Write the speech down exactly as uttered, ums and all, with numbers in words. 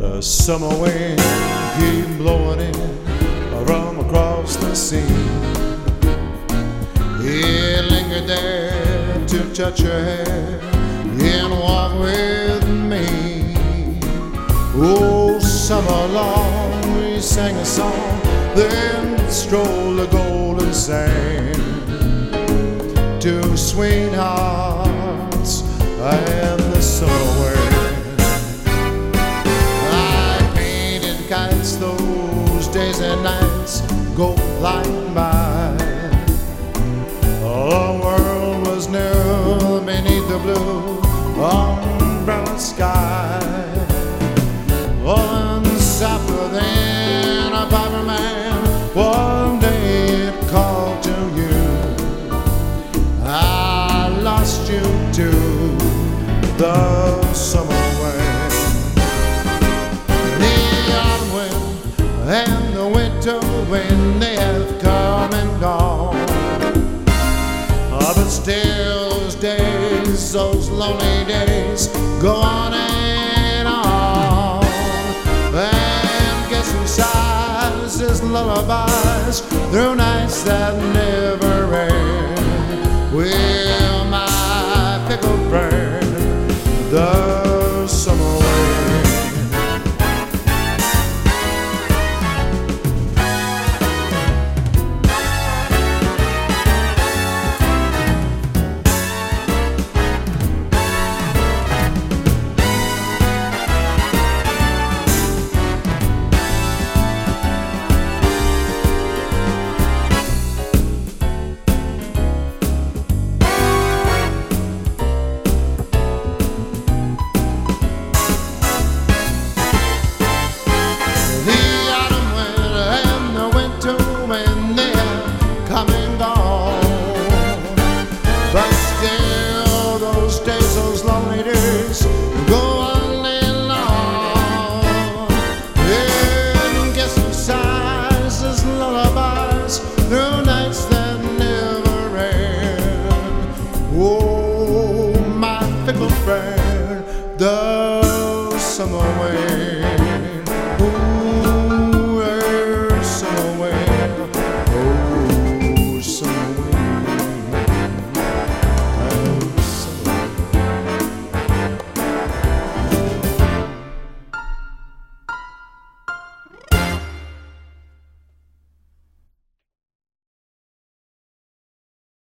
The summer wind came blowing in from across the sea. He lingered there to touch her hair and walk with me. Oh, summer long we sang a song, then strolled the golden sand. Two sweethearts and the summer wind. I painted kites those days and nights go flying by. The world was new beneath the blue umbrella sky. One softer than a piper man, one day it called to you. I lost you to the summer wind. The autumn wind and the winter wind, they have come and gone. But still those days, those lonely days, go on and on. And guess who sighs his lullabies through nights that never end? Will my pickled friend, the summer wind. But still those days, those lonely days, go on and on. And guess who sighs his lullabies through nights that never end? Oh,